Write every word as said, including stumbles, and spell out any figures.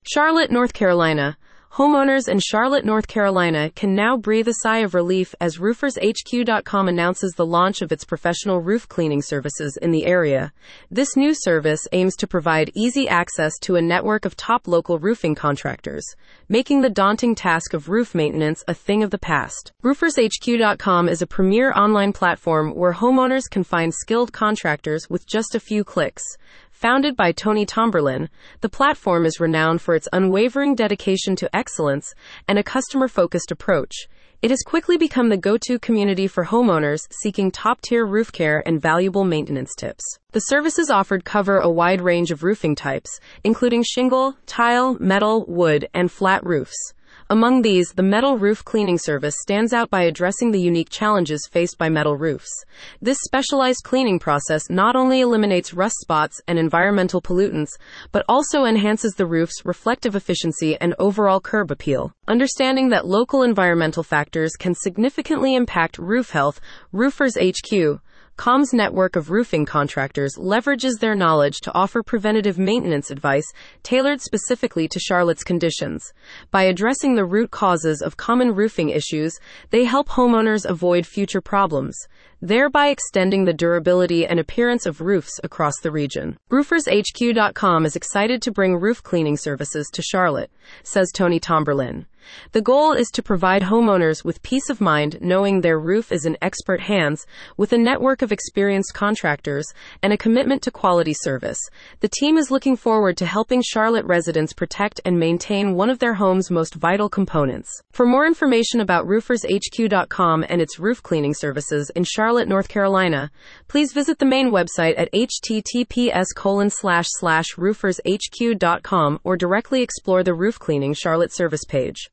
Charlotte, North Carolina. Homeowners in Charlotte, North Carolina can now breathe a sigh of relief as roofers H Q dot com announces the launch of its professional roof cleaning services in the area. This new service aims to provide easy access to a network of top local roofing contractors, making the daunting task of roof maintenance a thing of the past. roofers H Q dot com is a premier online platform where homeowners can find skilled contractors with just a few clicks. Founded by Tony Tomberlin, the platform is renowned for its unwavering dedication to excellence and a customer-focused approach. It has quickly become the go-to community for homeowners seeking top-tier roof care and valuable maintenance tips. The services offered cover a wide range of roofing types, including shingle, tile, metal, wood, and flat roofs. Among these, the metal roof cleaning service stands out by addressing the unique challenges faced by metal roofs. This specialized cleaning process not only eliminates rust spots and environmental pollutants, but also enhances the roof's reflective efficiency and overall curb appeal. Understanding that local environmental factors can significantly impact roof health, roofers H Q dot com's network of roofing contractors leverages their knowledge to offer preventative maintenance advice tailored specifically to Charlotte's conditions. By addressing the root causes of common roofing issues, they help homeowners avoid future problems, thereby extending the durability and appearance of roofs across the region. roofers H Q dot com is excited to bring roof cleaning services to Charlotte, says Tony Tomberlin. The goal is to provide homeowners with peace of mind knowing their roof is in expert hands, with a network of experienced contractors and a commitment to quality service. The team is looking forward to helping Charlotte residents protect and maintain one of their home's most vital components. For more information about roofers H Q dot com and its roof cleaning services in Charlotte, North Carolina, please visit the main website at h t t p s colon slash slash roofers h q dot com or directly explore the Roof Cleaning Charlotte service page.